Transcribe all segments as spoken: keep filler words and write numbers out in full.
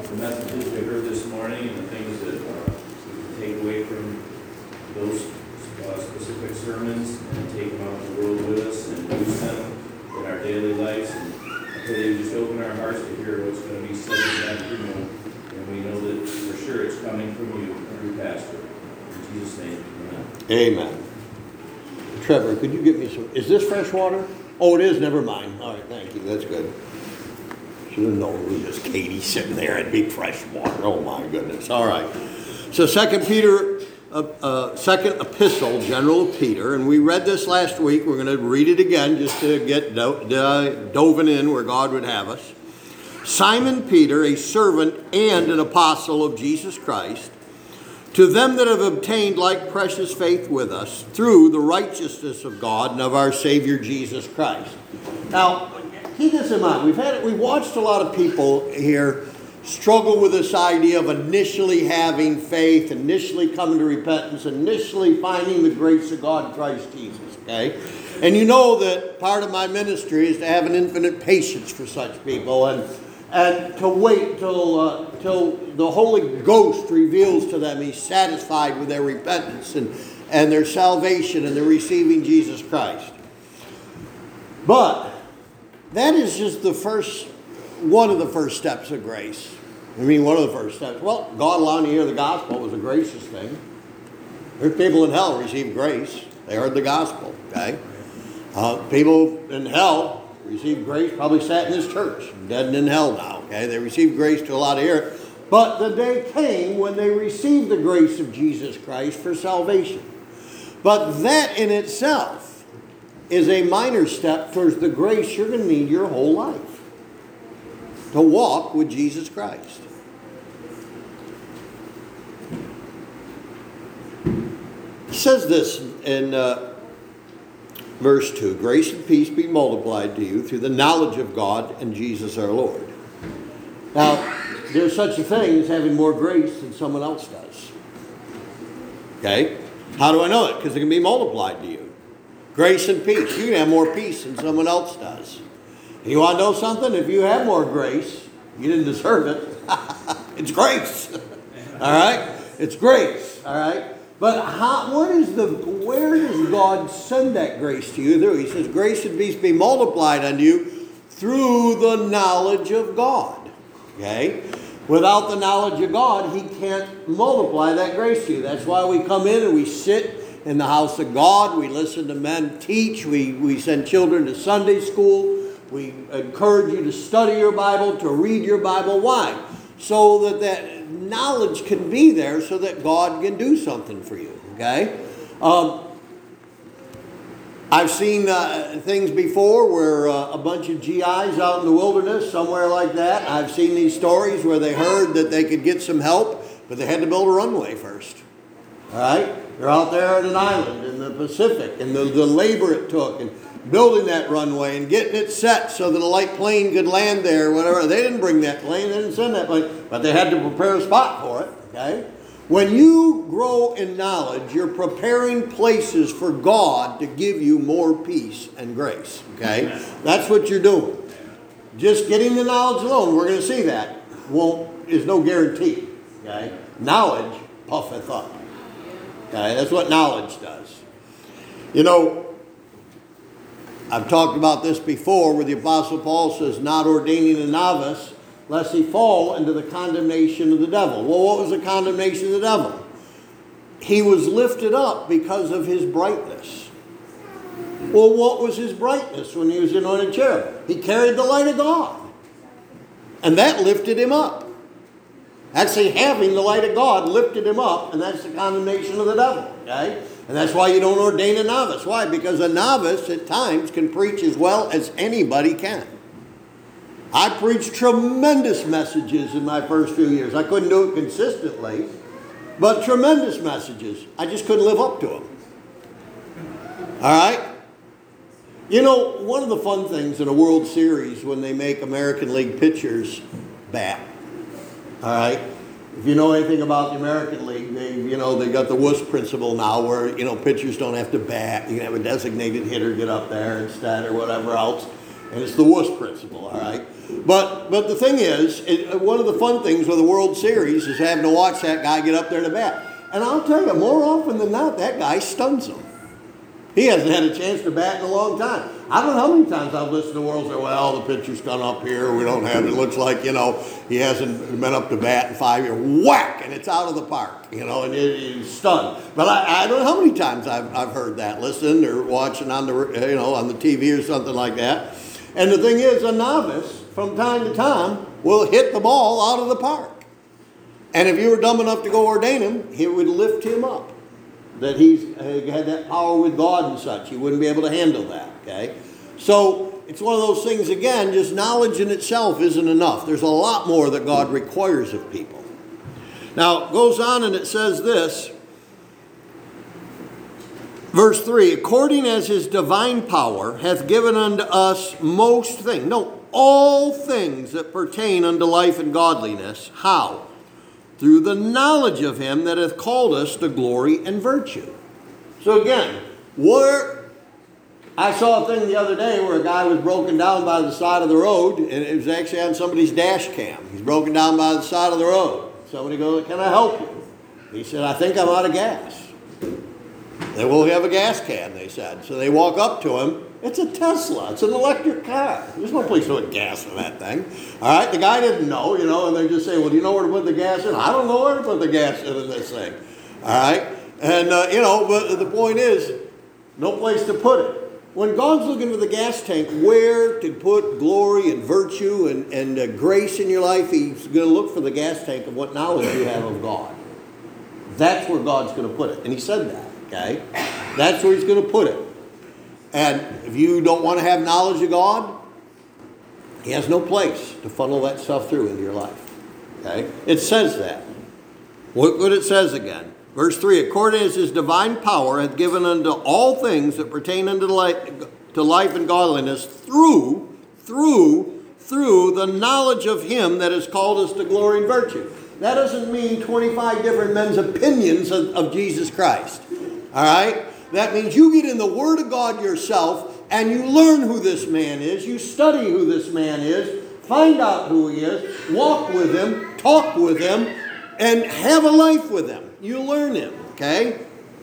the messages we heard this morning and the things that uh, we can take away from those uh, specific sermons and take them out in the world with us and use them in our daily lives. And I pray that you just open our hearts to hear what's going to be said this afternoon. And we know that for sure it's coming from you, through Pastor. In Jesus' name, amen. Amen. Trevor, could you give me some, is this fresh water? Oh, it is, never mind. All right, thank you, that's good. Should have known it was just Katie sitting there. It'd be fresh water. Oh my goodness. All right. So Second Peter, uh, uh, second epistle, General Peter, and we read this last week. We're going to read it again just to get do- do- dove in where God would have us. Simon Peter, a servant and an apostle of Jesus Christ, to them that have obtained like precious faith with us through the righteousness of God and of our Savior Jesus Christ. Now, keep this in mind. We've had we've watched a lot of people here struggle with this idea of initially having faith, initially coming to repentance, initially finding the grace of God in Christ Jesus. Okay, and you know that part of my ministry is to have an infinite patience for such people and and to wait till uh, till the Holy Ghost reveals to them He's satisfied with their repentance and and their salvation and their receiving Jesus Christ. But that is just the first, one of the first steps of grace. I mean, one of the first steps. Well, God allowing you to hear the gospel was a gracious thing. There's people in hell received grace. They heard the gospel, okay? Uh, people in hell received grace, probably sat in this church, dead and in hell now, okay? They received grace to allow to hear it. But the day came when they received the grace of Jesus Christ for salvation. But that in itself is a minor step towards the grace you're going to need your whole life to walk with Jesus Christ. It says this in uh, verse two, grace and peace be multiplied to you through the knowledge of God and Jesus our Lord. Now, there's such a thing as having more grace than someone else does. Okay? How do I know it? Because it can be multiplied to you. Grace and peace. You can have more peace than someone else does. And you want to know something? If you have more grace, you didn't deserve it. It's grace. All right? It's grace. All right? But how, what is the, where does God send that grace to you through? He says, grace and peace be multiplied unto you through the knowledge of God. Okay? Without the knowledge of God, He can't multiply that grace to you. That's why we come in and we sit in the house of God. We listen to men teach. We, we send children to Sunday school. We encourage you to study your Bible, to read your Bible. Why? So that that knowledge can be there so that God can do something for you. Okay? Um, I've seen uh, things before where uh, a bunch of G Is out in the wilderness, somewhere like that. I've seen these stories where they heard that they could get some help, but they had to build a runway first. All right? They're out there at an island in the Pacific, and the, the labor it took, and building that runway and getting it set so that a light plane could land there, whatever. They didn't bring that plane, they didn't send that plane, but they had to prepare a spot for it, okay? When you grow in knowledge, you're preparing places for God to give you more peace and grace, okay? That's what you're doing. Just getting the knowledge alone, we're going to see that, won't, is no guarantee, okay? Knowledge puffeth up. Okay, that's what knowledge does. You know, I've talked about this before where the Apostle Paul says, not ordaining a novice, lest he fall into the condemnation of the devil. Well, what was the condemnation of the devil? He was lifted up because of his brightness. Well, what was his brightness when he was anointed cherub? He carried the light of God. And that lifted him up. Actually, having the light of God lifted him up, and that's the condemnation of the devil, okay? And that's why you don't ordain a novice. Why? Because a novice at times can preach as well as anybody can. I preached tremendous messages in my first few years. I couldn't do it consistently, but tremendous messages. I just couldn't live up to them. All right? You know, one of the fun things in a World Series when they make American League pitchers bat. All right. If you know anything about the American League, they, you know, they got the W U S principle now where, you know, pitchers don't have to bat. You can have a designated hitter get up there instead or whatever else. And it's the wuss principle, all right? But but the thing is, it, one of the fun things with the World Series is having to watch that guy get up there to bat. And I'll tell you, more often than not, that guy stuns him. He hasn't had a chance to bat in a long time. I don't know how many times I've listened to the world say, well, the pitcher's gone up here. We don't have it. It looks like, you know, he hasn't been up to bat in five years. Whack! And it's out of the park, you know, and it, it's stunned. But I, I don't know how many times I've, I've heard that, listened or watching on the, you know, on the T V or something like that. And the thing is, a novice, from time to time, will hit the ball out of the park. And if you were dumb enough to go ordain him, he would lift him up. That he's uh, had that power with God and such. He wouldn't be able to handle that, okay? So it's one of those things, again, just knowledge in itself isn't enough. There's a lot more that God requires of people. Now, it goes on and it says this. Verse three, according as his divine power hath given unto us most things. No, all things that pertain unto life and godliness. How? Through the knowledge of him that hath called us to glory and virtue. So again, where I saw a thing the other day where a guy was broken down by the side of the road, and it was actually on somebody's dash cam. He's broken down by the side of the road. Somebody goes, can I help you? He said, I think I'm out of gas. They will have a gas can, they said. So they walk up to him. It's a Tesla. It's an electric car. There's no place to put gas in that thing. All right, the guy didn't know, you know, and they just say, well, do you know where to put the gas in? I don't know where to put the gas in in this thing. All right, and, uh, you know, but the point is, no place to put it. When God's looking for the gas tank, where to put glory and virtue and, and uh, grace in your life, he's going to look for the gas tank of what knowledge you have of God. That's where God's going to put it. And he said that, okay? That's where he's going to put it. And if you don't want to have knowledge of God, he has no place to funnel that stuff through into your life. Okay? It says that. Look what it says again. Verse three, according as his divine power hath given unto all things that pertain unto life, to life and godliness through, through, through the knowledge of him that has called us to glory and virtue. That doesn't mean twenty-five different men's opinions of, of Jesus Christ. All right? That means you get in the Word of God yourself and you learn who this man is. You study who this man is. Find out who he is. Walk with him. Talk with him. And have a life with him. You learn him. Okay?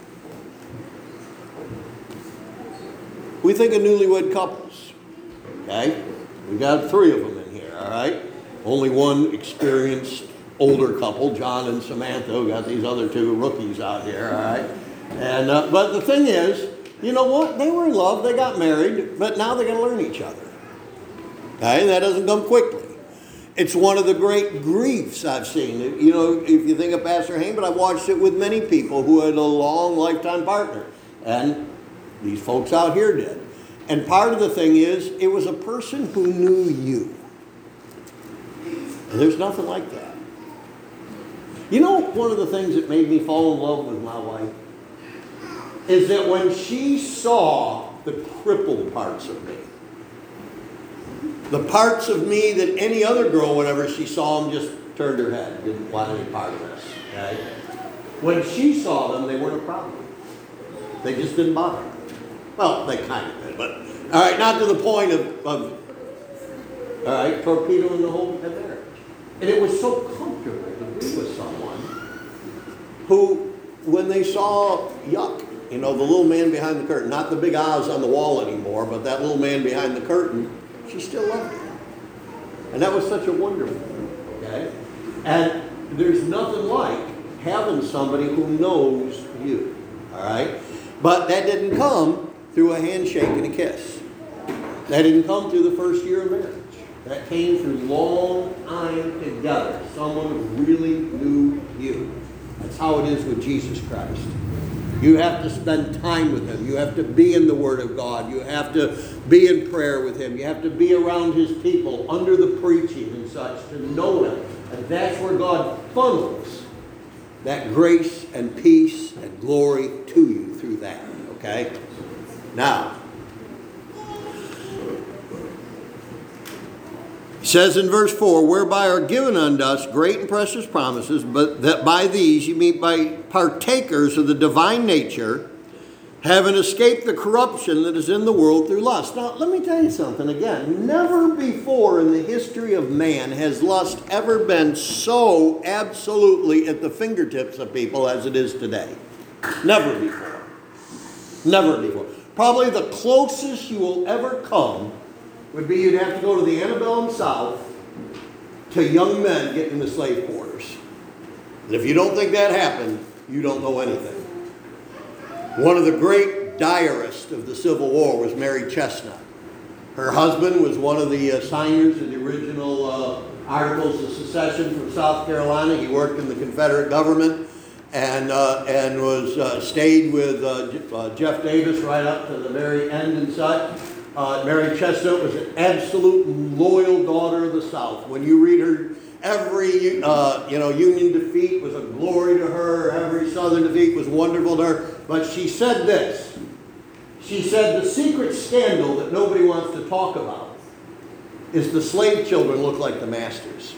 We think of newlywed couples. Okay? We got three of them in here. All right? Only one experienced older couple, John and Samantha. We got these other two rookies out here. All right? And uh, but the thing is, you know what? They were in love. They got married. But now they're going to learn each other. Okay? And that doesn't come quickly. It's one of the great griefs I've seen. You know, if you think of Pastor Hain, but I've watched it with many people who had a long lifetime partner. And these folks out here did. And part of the thing is, it was a person who knew you. And there's nothing like that. You know, one of the things that made me fall in love with my wife is that when she saw the crippled parts of me, the parts of me that any other girl, whenever she saw them, just turned her head, didn't want any part of this. Okay? When she saw them, they weren't a problem. They just didn't bother her. Well, they kind of did, but all right, not to the point of, of all right, torpedoing the whole marriage. And it was so comfortable to be with someone who, when they saw yuck, you know, the little man behind the curtain, not the big Oz on the wall anymore, but that little man behind the curtain, she still loved him. And that was such a wonderful thing, okay? And there's nothing like having somebody who knows you, all right? But that didn't come through a handshake and a kiss. That didn't come through the first year of marriage. That came through long time together. Someone who really knew you. That's how it is with Jesus Christ. You have to spend time with him. You have to be in the Word of God. You have to be in prayer with him. You have to be around his people under the preaching and such to know him. And that's where God funnels that grace and peace and glory to you through that. Okay? Now, it says in verse four, whereby are given unto us great and precious promises, but that by these you be by partakers of the divine nature, having escaped the corruption that is in the world through lust. Now, let me tell you something again. Never before in the history of man has lust ever been so absolutely at the fingertips of people as it is today. Never before. Never before. Probably the closest you will ever come would be you'd have to go to the antebellum South to young men getting into slave quarters. And if you don't think that happened, you don't know anything. One of the great diarists of the Civil War was Mary Chestnut. Her husband was one of the uh, signers of the original uh, Articles of Secession from South Carolina. He worked in the Confederate government and uh, and was uh, stayed with uh, J- uh, Jeff Davis right up to the very end and such. Uh, Mary Chestnut was an absolute loyal daughter of the South. When you read her, every uh, you know Union defeat was a glory to her. Every Southern defeat was wonderful to her. But she said this. She said the secret scandal that nobody wants to talk about is the slave children look like the masters.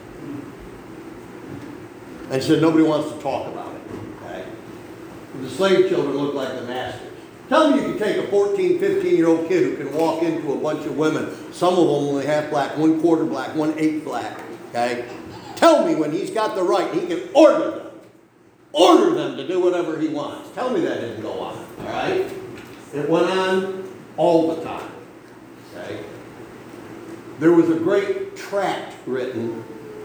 And she said nobody wants to talk about it. Okay? The slave children look like the masters. Tell me you can take a fourteen, fifteen-year-old kid who can walk into a bunch of women, some of them only half black, one quarter black, one eighth black. Okay? Tell me when he's got the right, he can order them. Order them to do whatever he wants. Tell me that didn't go on. All right? It went on all the time. Okay? There was a great tract written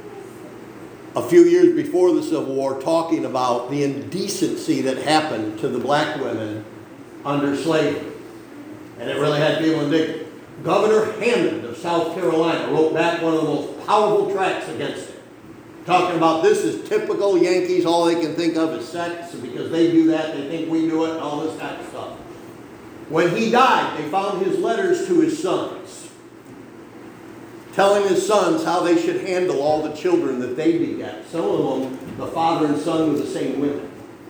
a few years before the Civil War talking about the indecency that happened to the black women under slavery. And it really had people indignant. Governor Hammond of South Carolina wrote back one of the most powerful tracts against it. Talking about this is typical Yankees, all they can think of is sex, and because they do that, they think we do it, and all this kind of stuff. When he died, they found his letters to his sons, telling his sons how they should handle all the children that they begat. Some of them, the father and son were the same women.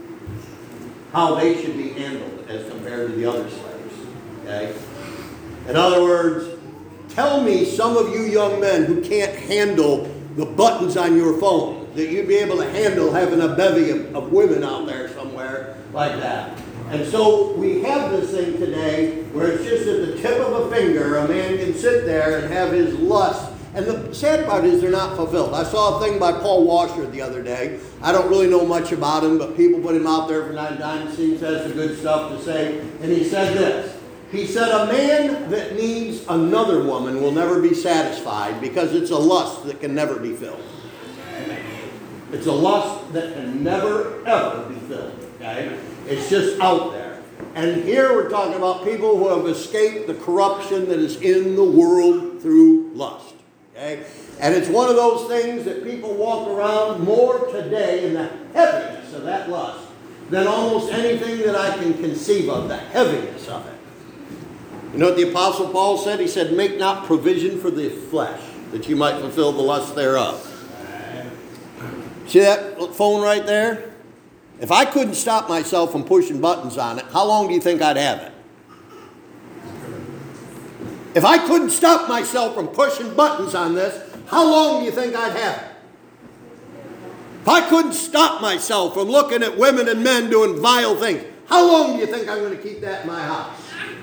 How they should be handled as compared to the other slaves. Okay? In other words, tell me some of you young men who can't handle the buttons on your phone, that you'd be able to handle having a bevy of, of women out there somewhere like that. And so we have this thing today where it's just at the tip of a finger, a man can sit there and have his lust. And the sad part is they're not fulfilled. I saw a thing by Paul Washer the other day. I don't really know much about him, but people put him out there from time to time. It seems has some good stuff to say. And he said this. He said, a man that needs another woman will never be satisfied because it's a lust that can never be filled. It's a lust that can never, ever be filled. Okay? It's just out there. And here we're talking about people who have escaped the corruption that is in the world through lust. Okay? And it's one of those things that people walk around more today in the heaviness of that lust than almost anything that I can conceive of, the heaviness of it. You know what the Apostle Paul said? He said, make not provision for the flesh, that you might fulfill the lust thereof. See that phone right there? If I couldn't stop myself from pushing buttons on it, how long do you think I'd have it? If I couldn't stop myself from pushing buttons on this, how long do you think I'd have it? If I couldn't stop myself from looking at women and men doing vile things, how long do you think I'm going to keep that in my house?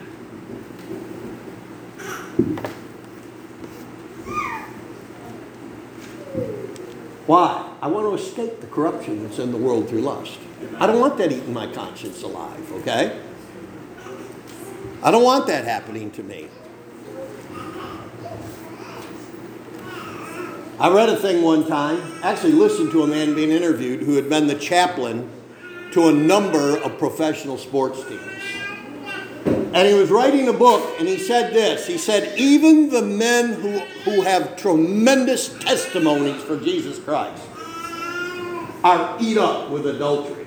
Why? I want to escape the corruption that's in the world through lust. I don't want that eating my conscience alive, okay? I don't want that happening to me. I read a thing one time, actually listened to a man being interviewed who had been the chaplain to a number of professional sports teams. And he was writing a book, and he said this. He said, even the men who, who have tremendous testimonies for Jesus Christ are eat up with adultery.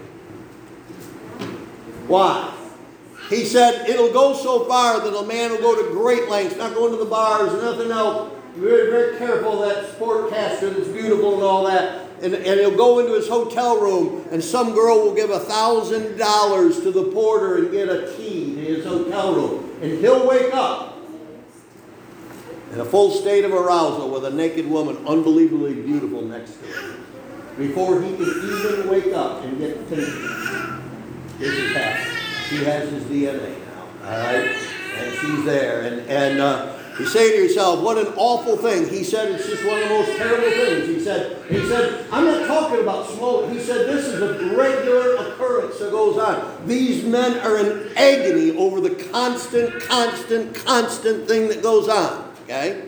Why? He said, it'll go so far that a man will go to great lengths, not going to the bars and nothing else, very, very careful, that sportcaster that's beautiful and all that. And, and he'll go into his hotel room, and some girl will give a thousand dollars to the porter and get a key to his hotel room. And he'll wake up in a full state of arousal with a naked woman, unbelievably beautiful, next to him, before he can even wake up and get taken. This is happening. She has his D N A now, all right? And she's there. And, and uh, you say to yourself, what an awful thing. He said it's just one of the most terrible things. He said, he said, I'm not talking about small. He said this is a regular occurrence that goes on. These men are in agony over the constant, constant, constant thing that goes on, okay?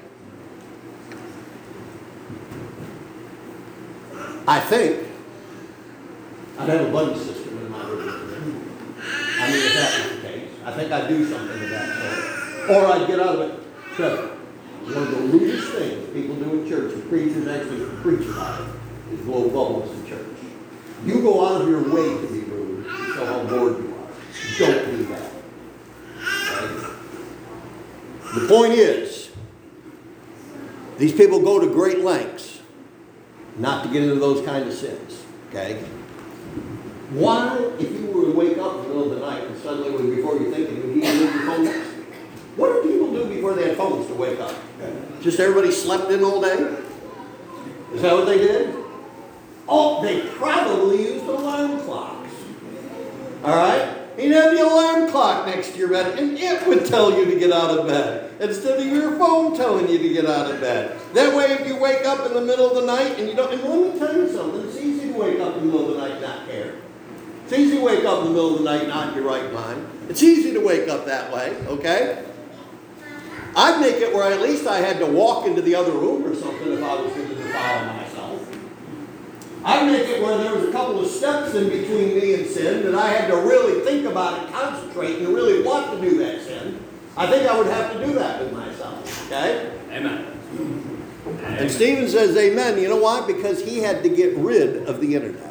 I think I'd have a buddy system in my room. I mean, if that was the case, I think I'd do something of that sort. Or I'd get out of it. Trevor, one of the rudest things people do in church, and preachers actually preach about it, is blow bubbles in church. You go out of your way to be rude to show how bored you are. Don't do that. Right? The point is, these people go to great lengths not to get into those kind of sins. Okay? Why, if you were to wake up in the middle of the night and suddenly, before you think it, would you leave your phone next to you? What did people do before they had phones to wake up? Just everybody slept in all day? Is that what they did? Oh, they probably used alarm clocks. All right? You'd have the alarm clock next to your bed, and it would tell you to get out of bed instead of your phone telling you to get out of bed. That way, if you wake up in the middle of the night and you don't, and let me tell you something, it's easy to wake up in the middle of the night and not care. It's easy to wake up in the middle of the night not in your right mind. It's easy to wake up that way, okay? I'd make it where at least I had to walk into the other room or something if I was going to defile myself. I'd make it where there was a couple of steps in between me and sin that I had to really think about it, concentrate, and really want to do that sin. I think I would have to do that with myself, okay? Amen. And Stephen says amen. You know why? Because he had to get rid of the internet.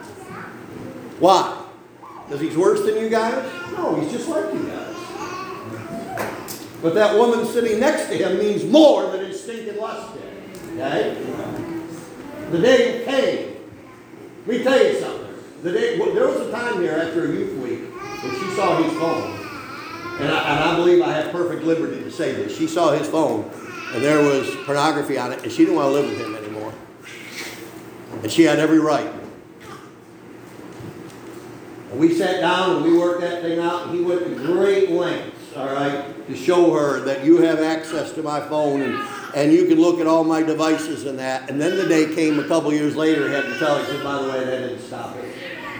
Why? Because he's worse than you guys? No, he's just like you guys. But that woman sitting next to him means more than his stinking lust did. Okay? The day came. Let me tell you something. The day, well, there was a time here after a youth week when she saw his phone. And I, and I believe I have perfect liberty to say this. She saw his phone and there was pornography on it and she didn't want to live with him anymore. And she had every right. And we sat down and we worked that thing out and he went to great lengths, all right, to show her that you have access to my phone and, and you can look at all my devices and that. And then the day came a couple years later, he had to tell her, he said, by the way, that didn't stop it.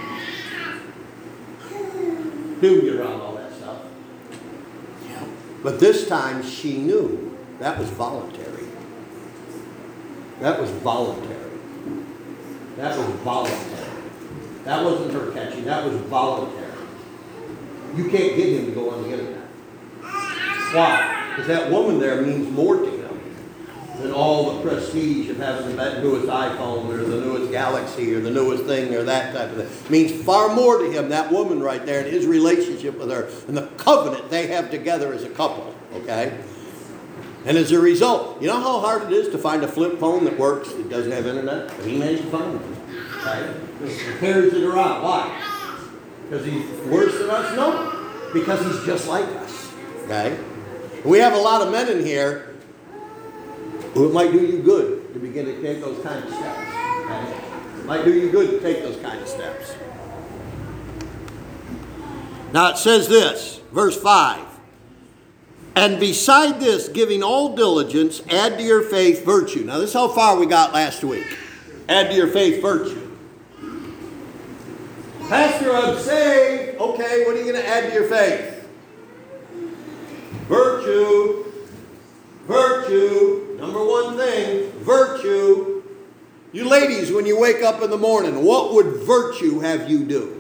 Didn't get around all that stuff. But this time she knew that was voluntary. That was voluntary. That was voluntary. That wasn't her catching. That was voluntary. You can't get him to go on the internet. Why? Because that woman there means more to him than all the prestige of having the newest iPhone or the newest Galaxy or the newest thing or that type of thing. It means far more to him, that woman right there, and his relationship with her and the covenant they have together as a couple. Okay? And as a result, you know how hard it is to find a flip phone that works, that doesn't have internet? But he managed to find one. Okay? He carries it around. Why? Because he's worse than us? No. Because he's just like us. Okay? We have a lot of men in here who it might do you good to begin to take those kind of steps. Okay? It might do you good to take those kind of steps. Now it says this, verse five. And beside this, giving all diligence, add to your faith virtue. Now this is how far we got last week. Add to your faith virtue. Pastor, I'm saved. Okay, what are you going to add to your faith? Virtue. Virtue. Number one thing, virtue. You ladies, when you wake up in the morning, what would virtue have you do?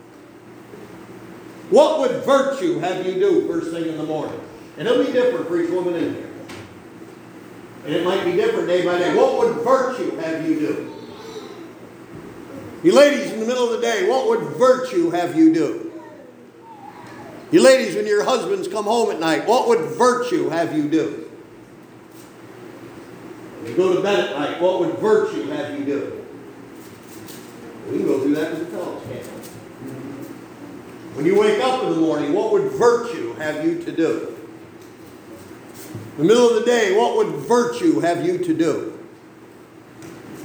What would virtue have you do first thing in the morning? And it'll be different for each woman in here. And it might be different day by day. What would virtue have you do? You ladies in the middle of the day, what would virtue have you do? You ladies, when your husbands come home at night, what would virtue have you do? When you go to bed at night, what would virtue have you do? We can go through that with the fellows, can't we? When you wake up in the morning, what would virtue have you to do? In the middle of the day, what would virtue have you to do?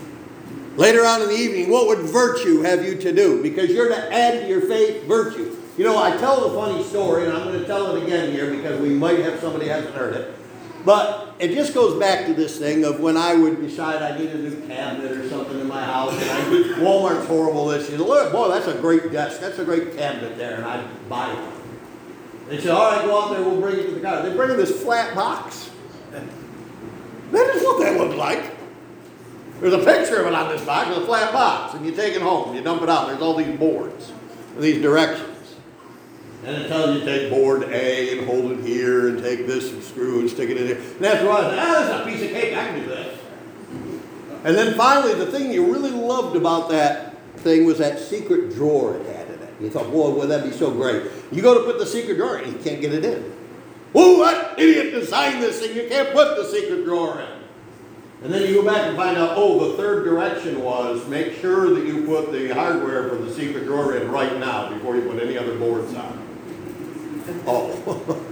Later on in the evening, what would virtue have you to do? Because you're to add to your faith virtue. You know, I tell the funny story, and I'm going to tell it again here because we might have somebody who hasn't heard it. But it just goes back to this thing of when I would decide I need a new cabinet or something in my house, and I Walmart's horrible this year. Look, boy, that's a great desk. That's a great cabinet there, and I'd buy one. They said, all right, go out there, we'll bring it to the car. They bring in this flat box. That is what that looks like. There's a picture of it on this box, a flat box, and you take it home, you dump it out. There's all these boards, and these directions. And it tells you to take board A and hold it here and take this and screw and stick it in here. And after a while, I said, ah, that's a piece of cake, I can do this. And then finally, the thing you really loved about that thing was that secret drawer it had in it. You thought, boy, would that be so great. You go to put the secret drawer in, you can't get it in. Whoa, what idiot designed this thing? You can't put the secret drawer in. And then you go back and find out, oh, the third direction was make sure that you put the hardware for the secret drawer in right now before you put any other boards on. Oh.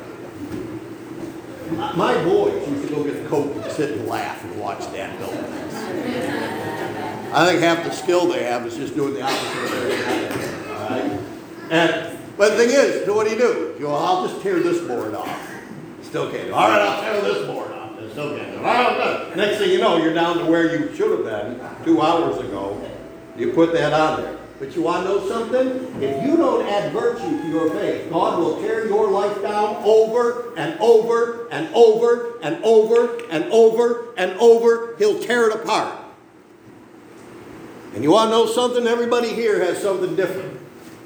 My boys used to go get a Coke and sit and laugh and watch Dad build things. I think half the skill they have is just doing the opposite of everything. All right? And, but the thing is, so what do you do? You go, I'll just tear this board off. Still can't do it. All right, I'll tear this board off. Still can't do it. All right, next thing you know, you're down to where you should have been two hours ago. You put that on there. But you want to know something? If you don't add virtue to your faith, God will tear your life down over and over and over and over and over and over. He'll tear it apart. And you want to know something? Everybody here has something different.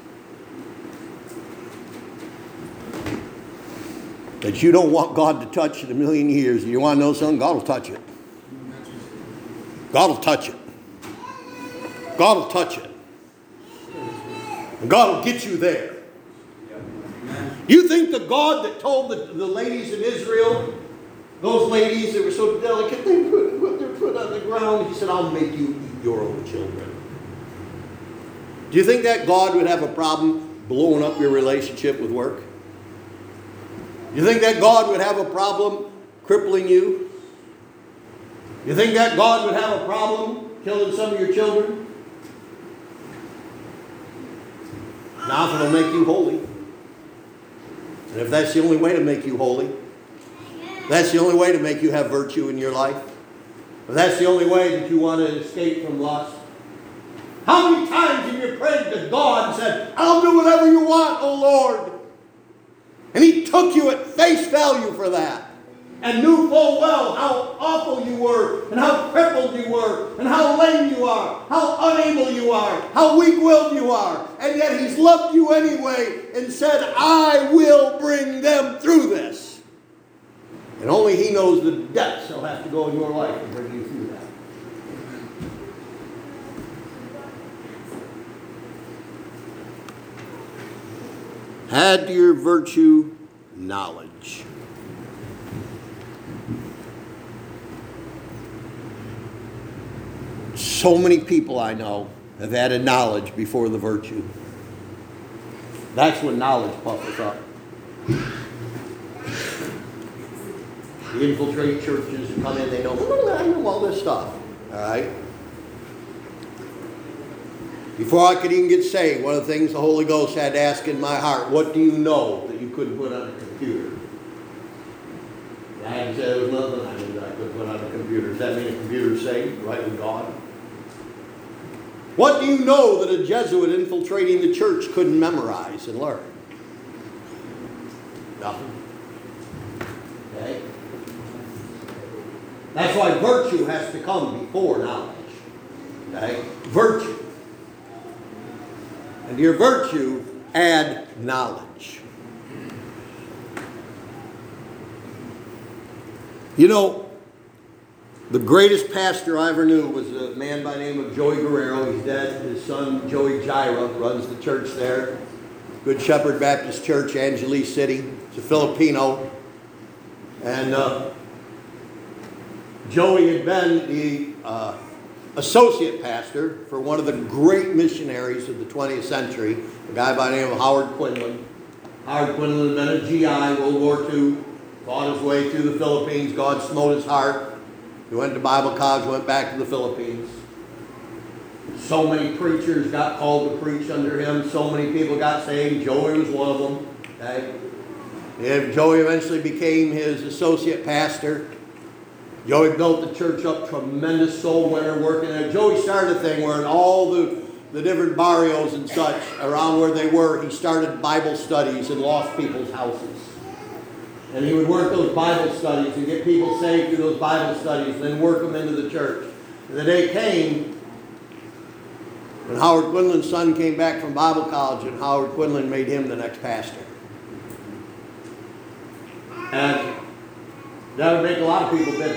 That you don't want God to touch in a million years. You want to know something? God will touch it. God will touch it. God will touch it. And God will get you there. You think the God that told the, the ladies in Israel, those ladies that were so delicate, they put, put their foot on the ground, he said, I'll make you eat your own children. Do you think that God would have a problem blowing up your relationship with work? You think that God would have a problem crippling you? You think that God would have a problem killing some of your children? Now, if it'll make you holy. And if that's the only way to make you holy, that's the only way to make you have virtue in your life, if that's the only way that you want to escape from lust. How many times have you prayed to God and said, I'll do whatever you want, O Lord? And he took you at face value for that. And knew full well how awful you were, and how crippled you were, and how lame you are, how unable you are, how weak-willed you are. And yet he's loved you anyway and said, I will bring them through this. And only he knows the depths he'll have to go in your life to bring you through that. Add to your virtue knowledge. So many people I know have added knowledge before the virtue. That's when knowledge puffs up. They infiltrate churches and come in, they know, I know all this stuff. All right? Before I could even get saved, one of the things the Holy Ghost had to ask in my heart, what do you know that you couldn't put on a computer? I had to say there was nothing I knew that I could put on a computer. Does that mean a computer's saved, right with God? What do you know that a Jesuit infiltrating the church couldn't memorize and learn? Nothing. Okay? That's why virtue has to come before knowledge. Okay? Virtue. And to your virtue, add knowledge. You know, the greatest pastor I ever knew was a man by the name of Joey Guerrero. He's dead. His son, Joey Gyra, runs the church there. Good Shepherd Baptist Church, Angeles City. He's a Filipino. And uh, Joey had been the uh, associate pastor for one of the great missionaries of the twentieth century, a guy by the name of Howard Quinlan. Howard Quinlan had been a G I in World War Two, fought his way through the Philippines. God smote his heart. He went to Bible college, went back to the Philippines. So many preachers got called to preach under him. So many people got saved. Joey was one of them. Okay? And Joey eventually became his associate pastor. Joey built the church up, tremendous soul winner working there. Joey started a thing where in all the, the different barrios and such around where they were, he started Bible studies in lost people's houses. And he would work those Bible studies and get people saved through those Bible studies and then work them into the church. And the day came when Howard Quinlan's son came back from Bible college, and Howard Quinlan made him the next pastor. And that would make a lot of people bitter.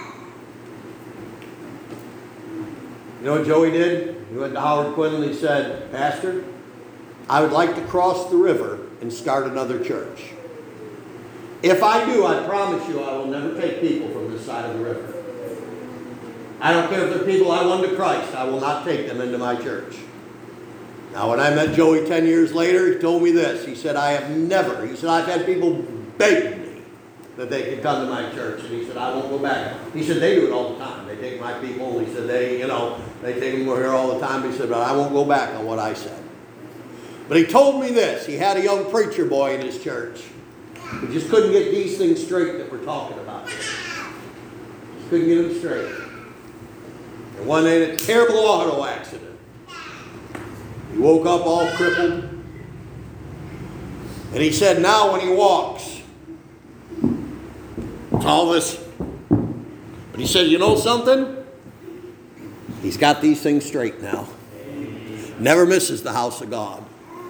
You know what Joey did? He went to Howard Quinlan and he said, Pastor, I would like to cross the river and start another church. If I do, I promise you I will never take people from this side of the river. I don't care if they're people I won to Christ. I will not take them into my church. Now, when I met Joey ten years later, he told me this. He said, I have never, he said, I've had people beg me that they could come to my church. And he said, I won't go back. He said, they do it all the time. They take my people. He said, they, you know, they take them here all the time. He said, but I won't go back on what I said. But he told me this. He had a young preacher boy in his church. He just couldn't get these things straight that we're talking about. Just couldn't get them straight. And one day, in a terrible auto accident, he woke up all crippled. And he said, now when he walks, it's all this. But he said, you know something? He's got these things straight now. Never misses the house of God.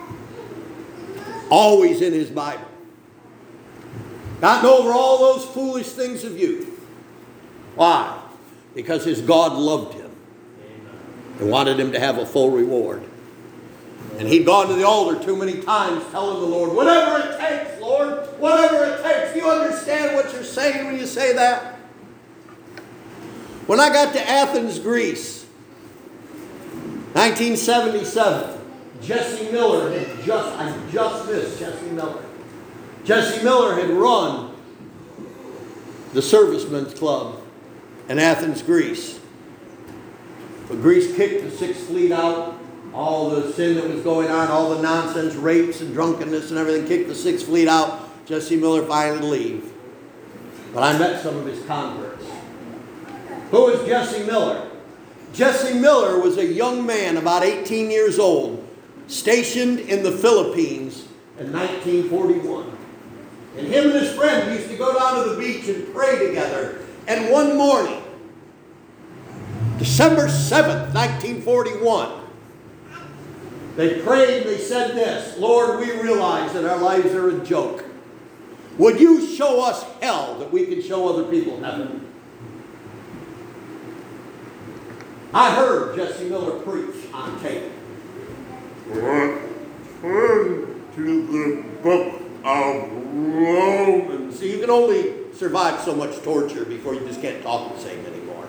Always in his Bible. Gotten over all those foolish things of youth. Why? Because his God loved him and wanted him to have a full reward. And he'd gone to the altar too many times telling the Lord, whatever it takes, Lord, whatever it takes. Do you understand what you're saying when you say that? When I got to Athens, Greece, nineteen seventy-seven, Jesse Miller had just, I just missed Jesse Miller. Jesse Miller had run the Servicemen's Club in Athens, Greece. But Greece kicked the Sixth Fleet out. All the sin that was going on, all the nonsense, rapes and drunkenness and everything, kicked the Sixth Fleet out. Jesse Miller finally to leave. But I met some of his converts. Who was Jesse Miller? Jesse Miller was a young man, about eighteen years old, stationed in the Philippines in nineteen forty-one. And him and his friend used to go down to the beach and pray together. And one morning, December seventh, nineteen forty-one, they prayed and they said this, Lord, we realize that our lives are a joke. Would you show us hell that we can show other people heaven? I heard Jesse Miller preach on tape. Turn to the book of Romans. See, you can only survive so much torture before you just can't talk the same anymore.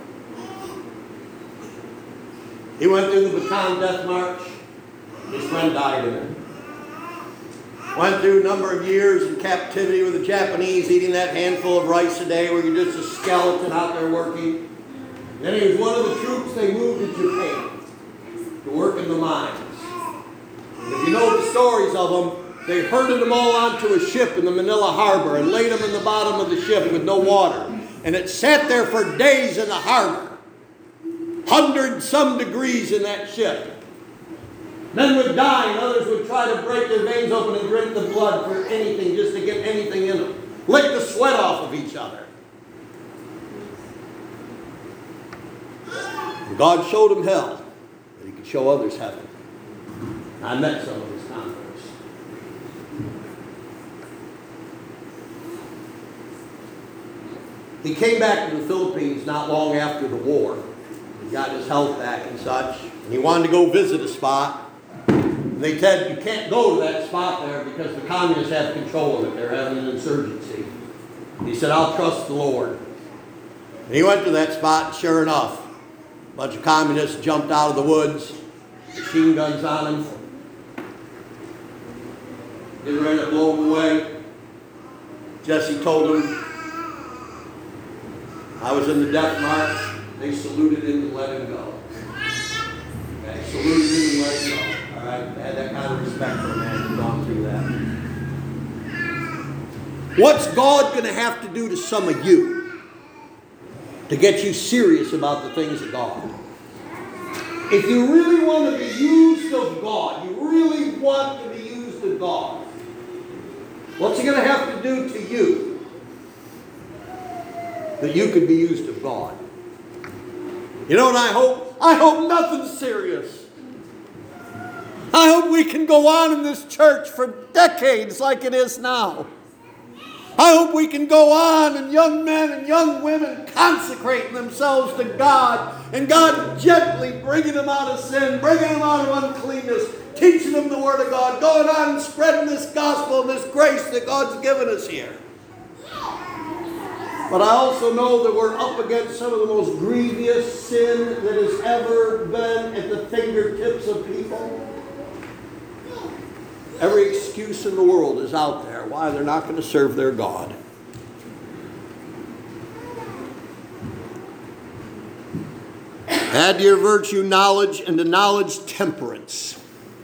He went through the Bataan Death March. His friend died in it. Went through a number of years in captivity with the Japanese, eating that handful of rice a day where you're just a skeleton out there working. Then he was one of the troops they moved to Japan to work in the mines. If you know the stories of them, they herded them all onto a ship in the Manila harbor and laid them in the bottom of the ship with no water. And it sat there for days in the harbor. Hundred some degrees in that ship. Men would die and others would try to break their veins open and drink the blood for anything, just to get anything in them. Lick the sweat off of each other. And God showed him hell, that he could show others heaven. I met some of his converts. He came back to the Philippines not long after the war. He got his health back and such. And he wanted to go visit a spot. And they said, you can't go to that spot there because the communists have control of it. They're having an insurgency. He said, I'll trust the Lord. And he went to that spot, and sure enough, a bunch of communists jumped out of the woods, machine guns on them. They were ready to blow him away. Jesse told him, I was in the death march. They saluted him and let him go. respect for a man who's gone through that. What's God going to have to do to some of you to get you serious about the things of God? If you really want to be used of God, you really want to be used of God, what's He going to have to do to you that you could be used of God? You know what I hope? I hope nothing serious. I hope we can go on in this church for decades like it is now. I hope we can go on and young men and young women consecrating themselves to God, and God gently bringing them out of sin, bringing them out of uncleanness, teaching them the Word of God, going on and spreading this gospel and this grace that God's given us here. But I also know that we're up against some of the most grievous sin that has ever been at the fingertips of people. Every excuse in the world is out there why they're not going to serve their God. Add to your virtue knowledge, and to knowledge temperance.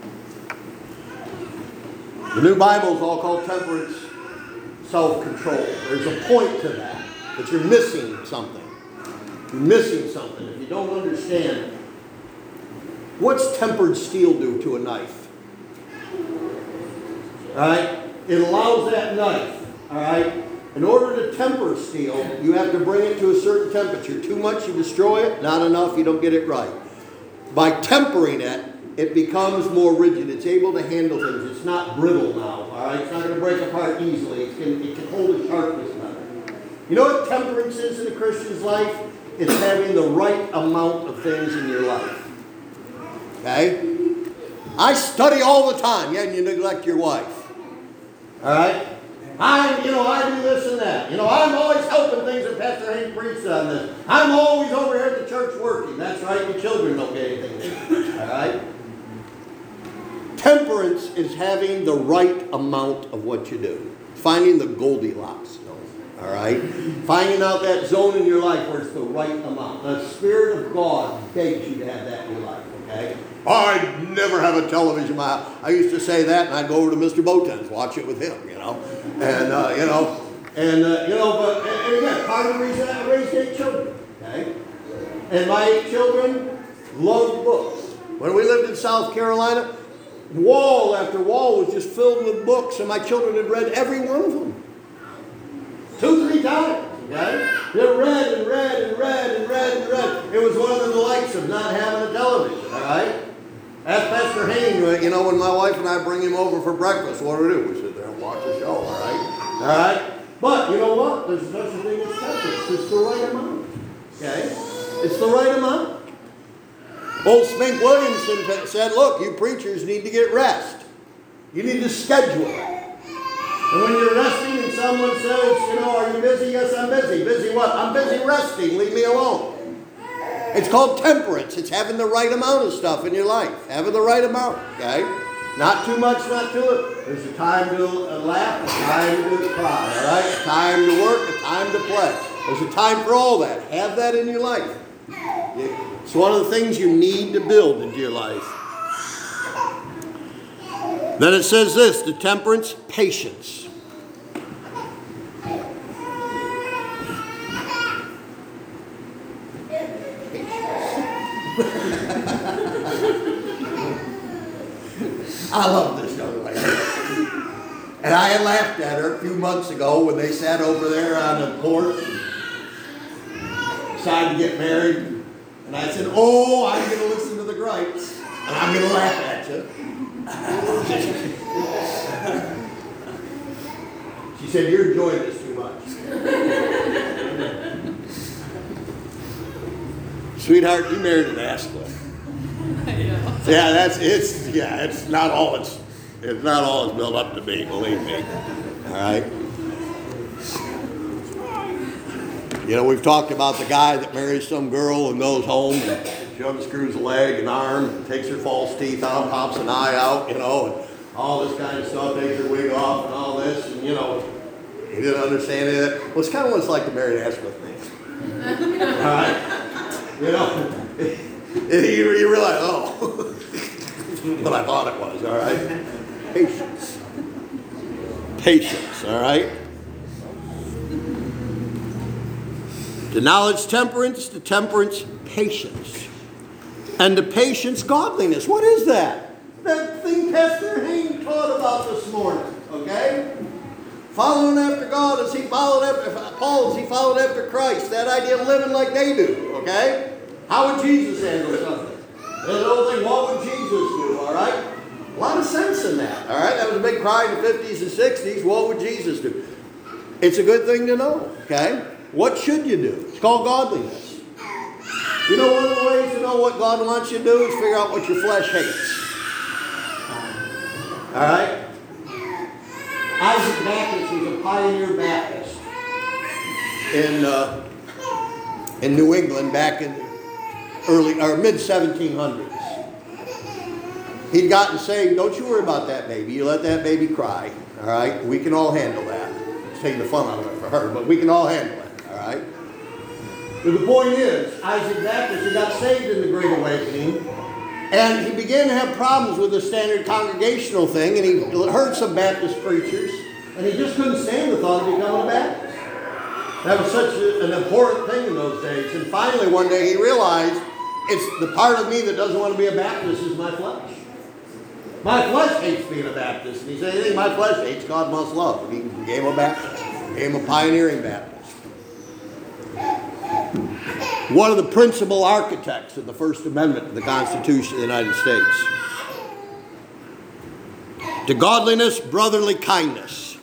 The New Bible is all called temperance, self-control. There's a point to that, that you're missing something. You're missing something if you don't understand. What's tempered steel do to a knife? Alright? It allows that knife, alright? In order to temper steel, you have to bring it to a certain temperature. Too much, you destroy it. Not enough, you don't get it right. By tempering it, it becomes more rigid. It's able to handle things. It's not brittle now, alright? It's not going to break apart easily. It can, it can hold its sharpness better. You know what temperance is in a Christian's life? It's having the right amount of things in your life. Okay? I study all the time, yeah, and you neglect your wife. All right? I, you know, I do this and that. You know, I'm always helping things that Pastor Hank preached on this. I'm always over here at the church working. That's right, your children don't get anything. All right? Temperance is having the right amount of what you do. Finding the Goldilocks zone. All right? Finding out that zone in your life where it's the right amount. The Spirit of God begs you to have that in your life. Okay? I'd never have a television in my house. I used to say that, and I'd go over to Mister Botan's, watch it with him, you know. And, uh, you know, and, uh, you know, but, and, and again, part of the reason I raised eight children, okay? And my eight children loved books. When we lived in South Carolina, wall after wall was just filled with books, and my children had read every one of them. Two, three times, okay? They read and read and read and read and read. It was one of the delights of not having a television, all right? Ask Pastor Hayne, you know, when my wife and I bring him over for breakfast, what do we do? We sit there and watch a show, all right? All right? But you know what? There's such a thing as temperance. It's the right amount. Okay? It's the right amount. Old Spink Williamson said, look, you preachers need to get rest. You need to schedule it. And when you're resting and someone says, you know, are you busy? Yes, I'm busy. Busy what? I'm busy resting. Leave me alone. It's called temperance. It's having the right amount of stuff in your life. Having the right amount, okay? Not too much, not too little. There's a time to laugh, a time to cry, all right? A time to work, a time to play. There's a time for all that. Have that in your life. It's one of the things you need to build into your life. Then it says this, the temperance, patience. I love this young lady. And I had laughed at her a few months ago when they sat over there on the porch and decided to get married. And I said, oh, I'm going to listen to the gripes. And I'm going to laugh at you. She said, you're enjoying this too much. Sweetheart, you married an Ascla. Yeah, that's it's yeah, it's not all it's it's not all it's built up to be, believe me. All right. You know, we've talked about the guy that marries some girl and goes home and she unscrews a leg and arm, takes her false teeth out, pops an eye out, you know, and all this kind of stuff, takes her wig off and all this, and you know, he didn't understand any of that. Well, it's kind of what it's like to marry an Ascla thing. All right. You know. You, you realize, oh, what I thought it was, all right? Patience. Patience, all right? To knowledge, temperance. To temperance, patience. And to patience, godliness. What is that? That thing Pastor Hayne taught about this morning, okay? Following after God as he followed after, Paul as he followed after Christ. That idea of living like they do, okay? How would Jesus handle something? That old thing, what would Jesus do, all right? A lot of sense in that, all right? That was a big cry in the fifties and sixties. What would Jesus do? It's a good thing to know, okay? What should you do? It's called godliness. You know, one of the ways to know what God wants you to do is figure out what your flesh hates. All right? Isaac Baptist was a pioneer Baptist in uh, in New England back in early or mid seventeen hundreds. He'd gotten saved. Don't you worry about that baby. You let that baby cry. All right? We can all handle that. It's taking the fun out of it for her, but we can all handle it. All right? But the point is, Isaac Baptist, he got saved in the Great Awakening, and he began to have problems with the standard congregational thing, and he heard some Baptist preachers, and he just couldn't stand the thought of becoming a Baptist. That was such a, an important thing in those days. And finally, one day, he realized, it's the part of me that doesn't want to be a Baptist is my flesh. My flesh hates being a Baptist. And he said, anything my flesh hates, God must love. And he became a Baptist. Became a pioneering Baptist. One of the principal architects of the First Amendment to the Constitution of the United States. To godliness, brotherly kindness.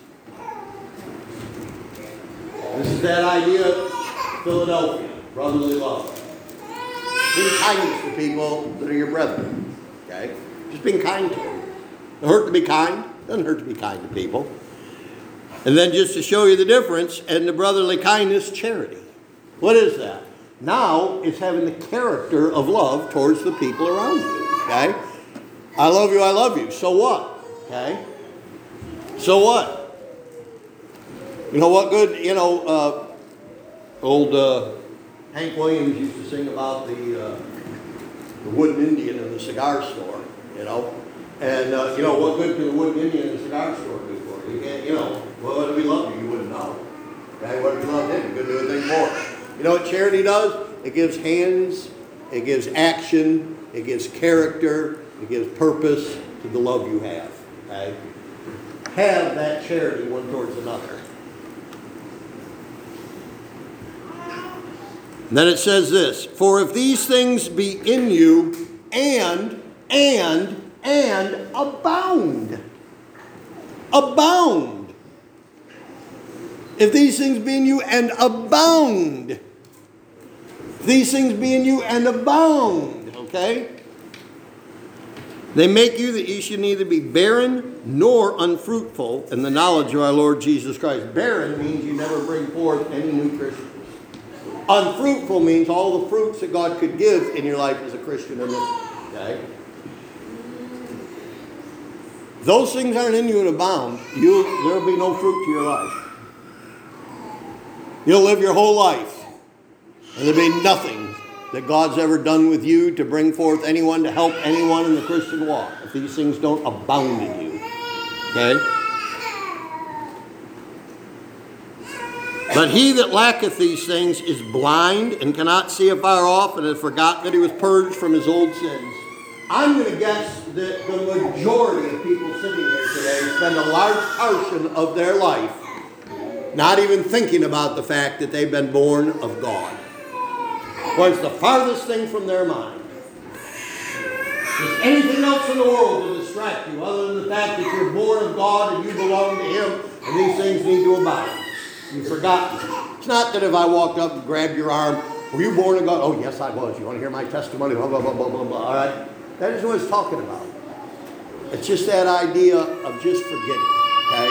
This is that idea of Philadelphia, brotherly love. Being kindness to people that are your brethren. Okay? Just being kind to them. Doesn't hurt to be kind. Doesn't hurt to be kind to people. And then just to show you the difference, and the brotherly kindness, charity. What is that? Now it's having the character of love towards the people around you. Okay? I love you, I love you. So what? Okay? So what? You know what good, you know, uh, old uh, Hank Williams used to sing about the, uh, the wooden Indian in the cigar store, you know? And, uh, you know, what good can the wooden Indian in the cigar store do for you? You can't, you know, well, what if he loved you? You wouldn't know. Okay? What if he loved him? You couldn't do a thing for him. You know what charity does? It gives hands, it gives action, it gives character, it gives purpose to the love you have. Okay? Have that charity one towards another. And then it says this, for if these things be in you and, and, and abound. Abound. If these things be in you and abound. These things be in you and abound. Okay? They make you that ye should neither be barren nor unfruitful in the knowledge of our Lord Jesus Christ. Barren means you never bring forth any new Christians. Unfruitful means all the fruits that God could give in your life as a Christian. In this, okay? Those things aren't in you and abound. You, there'll be no fruit to your life. You'll live your whole life, and there'll be nothing that God's ever done with you to bring forth anyone, to help anyone in the Christian walk, if these things don't abound in you. Okay? But he that lacketh these things is blind and cannot see afar off, and hath forgotten that he was purged from his old sins. I'm going to guess that the majority of people sitting here today spend a large portion of their life not even thinking about the fact that they've been born of God. Well, it's the farthest thing from their mind. There's anything else in the world to distract you other than the fact that you're born of God and you belong to Him, and these things need to abound. You've forgotten. It's not that if I walked up and grabbed your arm, were you born of God? Oh, yes, I was. You want to hear my testimony? Blah, blah, blah, blah, blah, blah. All right? That isn't what it's talking about. It's just that idea of just forgetting. Okay?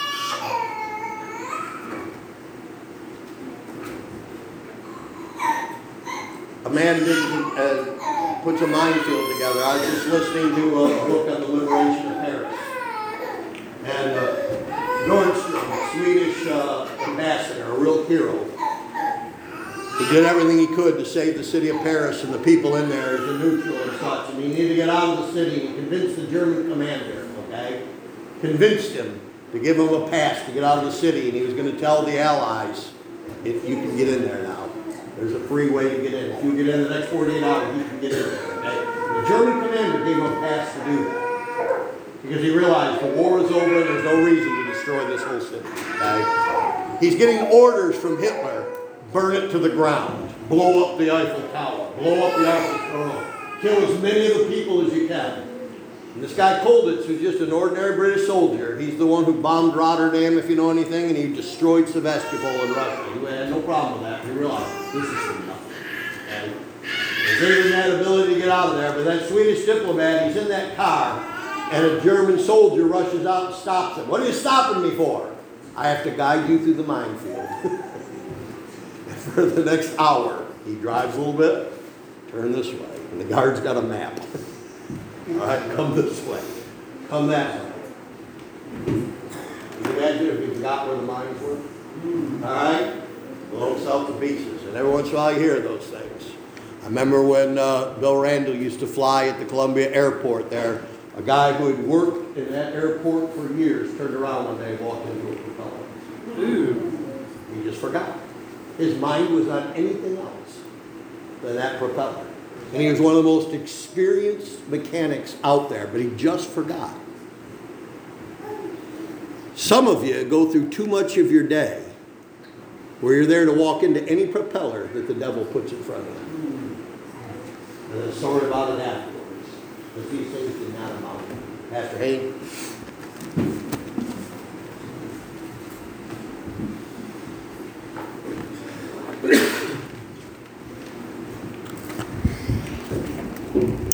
A man didn't, uh, puts a minefield together. I was just listening to a book on the liberation of Paris. And uh, Nordstrom, Swedish uh, ambassador, a real hero, he did everything he could to save the city of Paris and the people in there as a neutral and such. And he needed to get out of the city and convince the German commander, okay? convinced him to give him a pass to get out of the city, and he was going to tell the Allies, if you can get in there now. There's a free way to get in. If you get in the next forty-eight hours, you can get in there. Okay? The German commander gave him a pass to do that. Because he realized the war is over and there's no reason to destroy this whole city. Okay? He's getting orders from Hitler. Burn it to the ground. Blow up the Eiffel Tower. Blow up the Eiffel Tower. Kill as many of the people as you can. And this guy Kolditz, who's just an ordinary British soldier, he's the one who bombed Rotterdam, if you know anything, and he destroyed Sevastopol in Russia. He had no problem with that. He realized this is for nothing. And they gave him that ability to get out of there, but that Swedish diplomat, he's in that car, and a German soldier rushes out and stops him. What are you stopping me for? I have to guide you through the minefield. For the next hour, he drives a little bit, turn this way, and the guard's got a map. All right, come this way. Come that way. Can you imagine if he forgot where the mines were? All right? Blow himself to pieces. And every once in a while you hear those things. I remember when uh, Bill Randall used to fly at the Columbia Airport there. A guy who had worked in that airport for years turned around one day and walked into a propeller. He just forgot. His mind was on anything else than that propeller. And he was one of the most experienced mechanics out there, but he just forgot. Some of you go through too much of your day where you're there to walk into any propeller that the devil puts in front of you. And then sorry about it afterwards. But these things did not amount. Pastor Hayne?